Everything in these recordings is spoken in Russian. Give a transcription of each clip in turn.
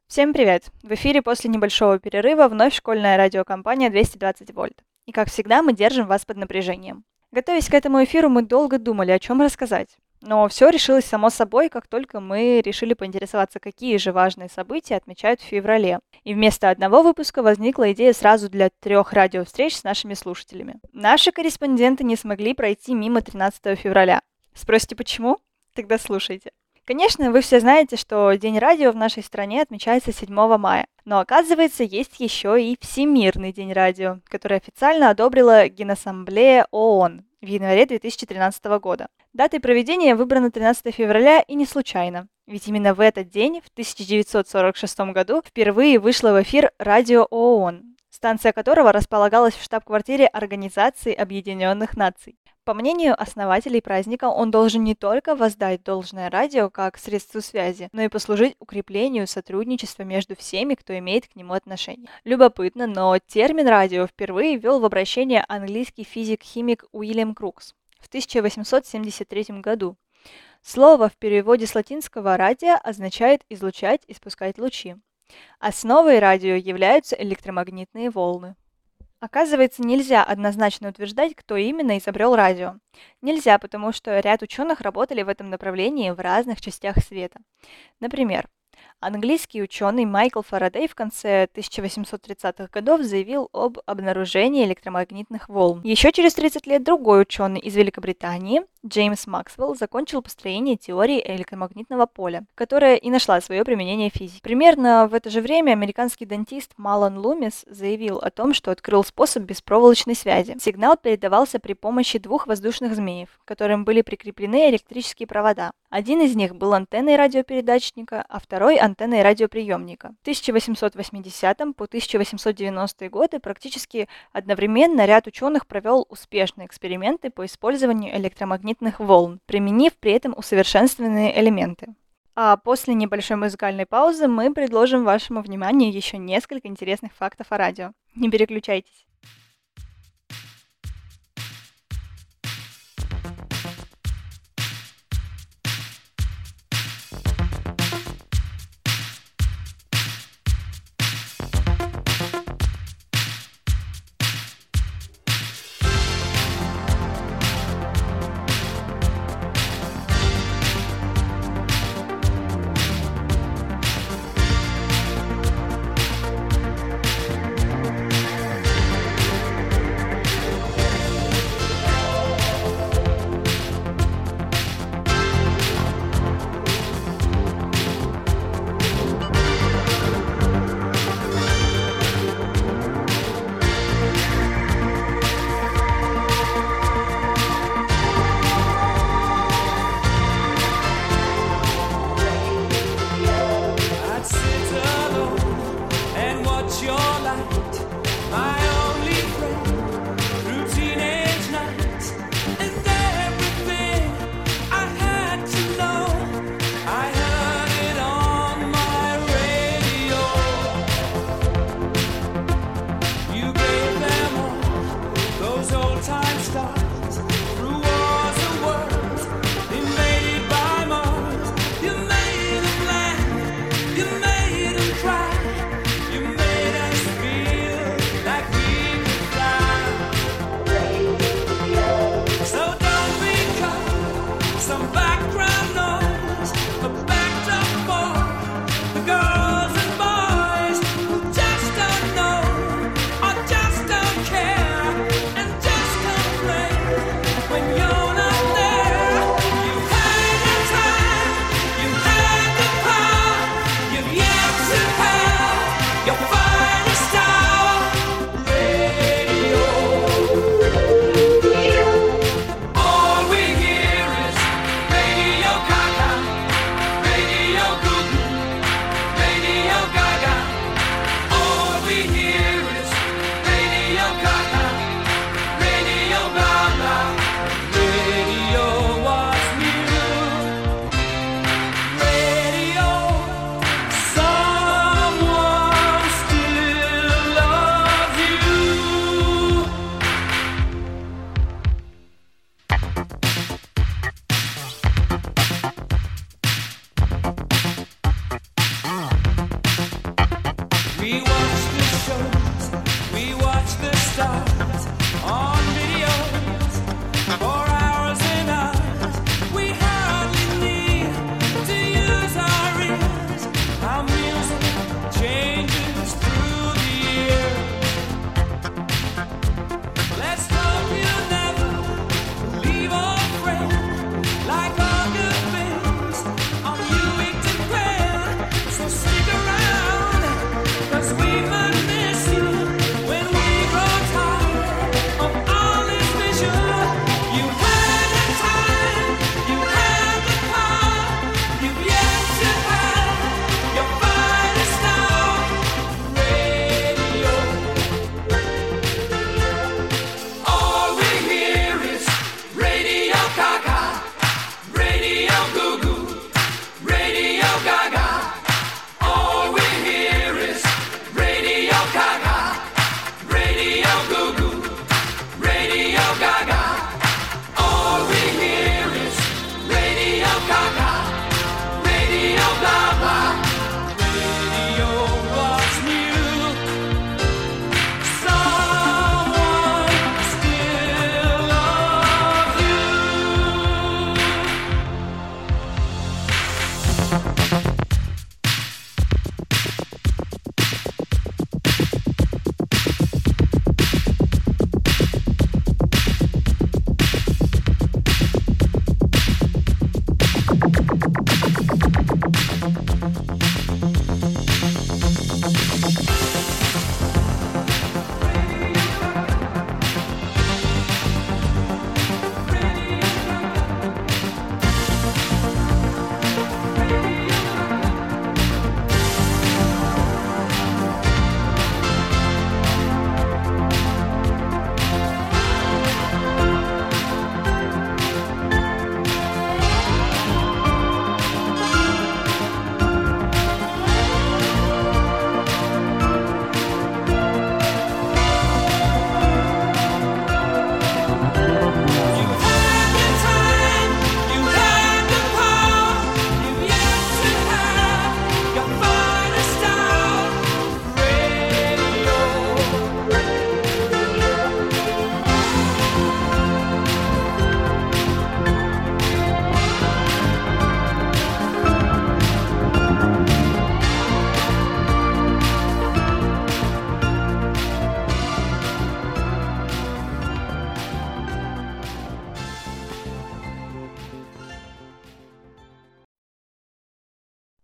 Всем привет! В эфире после небольшого перерыва вновь школьная радиокомпания 220 вольт. И как всегда мы держим вас под напряжением. Готовясь к этому эфиру, мы долго думали, о чем рассказать. Но все решилось само собой, как только мы решили поинтересоваться, какие же важные события отмечают в феврале. И вместо одного выпуска возникла идея сразу для 3 радиовстреч с нашими слушателями. Наши корреспонденты не смогли пройти мимо 13 февраля. Спросите, почему? Тогда слушайте. Конечно, вы все знаете, что День радио в нашей стране отмечается 7 мая. Но оказывается, есть еще и Всемирный день радио, который официально одобрила Генассамблея ООН в январе 2013 года. Датой проведения выбрана 13 февраля и не случайно. Ведь именно в этот день, в 1946 году, впервые вышло в эфир радио ООН, станция которого располагалась в штаб-квартире Организации Объединенных Наций. По мнению основателей праздника, он должен не только воздать должное радио как средству связи, но и послужить укреплению сотрудничества между всеми, кто имеет к нему отношение. Любопытно, но термин «радио» впервые ввел в обращение английский физик-химик Уильям Крукс в 1873 году. Слово в переводе с латинского «радио» означает «излучать, испускать лучи». Основой радио являются электромагнитные волны. Оказывается, нельзя однозначно утверждать, кто именно изобрел радио. Нельзя, потому что ряд ученых работали в этом направлении в разных частях света. Например, английский ученый Майкл Фарадей в конце 1830-х годов заявил об обнаружении электромагнитных волн. Еще через 30 лет другой ученый из Великобритании, Джеймс Максвелл, закончил построение теории электромагнитного поля, которая и нашла свое применение в физике. Примерно в это же время американский дантист Малон Лумис заявил о том, что открыл способ беспроволочной связи. Сигнал передавался при помощи 2 воздушных змеев, к которым были прикреплены электрические провода. Один из них был антенной радиопередатчика, а второй – антенной радиоприемника. В 1880 по 1890 годы практически одновременно ряд ученых провел успешные эксперименты по использованию электромагнитных волн, применив при этом усовершенствованные элементы. А после небольшой музыкальной паузы мы предложим вашему вниманию еще несколько интересных фактов о радио. Не переключайтесь.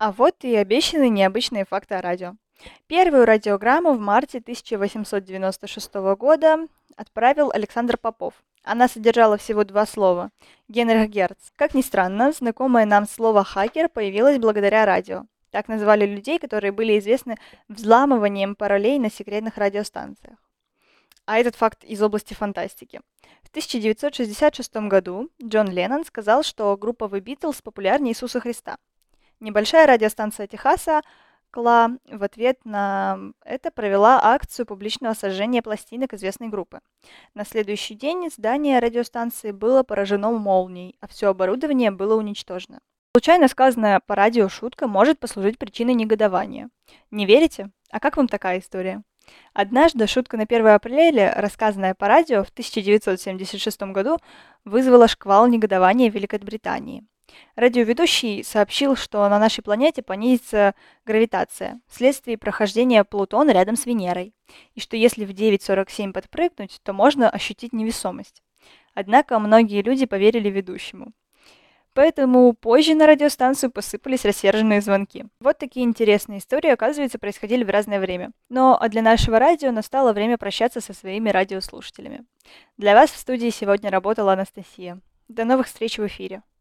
А вот и обещанные необычные факты о радио. Первую радиограмму в марте 1896 года отправил Александр Попов. Она содержала всего два слова – Генрих Герц. Как ни странно, знакомое нам слово «хакер» появилось благодаря радио. Так называли людей, которые были известны взламыванием паролей на секретных радиостанциях. А этот факт из области фантастики. В 1966 году Джон Леннон сказал, что группа The Beatles популярнее Иисуса Христа. Небольшая радиостанция Техаса Кла в ответ на это провела акцию публичного сожжения пластинок известной группы. На следующий день здание радиостанции было поражено молнией, а все оборудование было уничтожено. Случайно сказанная по радио шутка может послужить причиной негодования. Не верите? А как вам такая история? Однажды шутка на 1 апреля, рассказанная по радио в 1976 году, вызвала шквал негодования в Великобритании. Радиоведущий сообщил, что на нашей планете понизится гравитация вследствие прохождения Плутона рядом с Венерой, и что если в 9:47 подпрыгнуть, то можно ощутить невесомость. Однако многие люди поверили ведущему. Поэтому позже на радиостанцию посыпались рассерженные звонки. Вот такие интересные истории, оказывается, происходили в разное время. Но для нашего радио настало время прощаться со своими радиослушателями. Для вас в студии сегодня работала Анастасия. До новых встреч в эфире.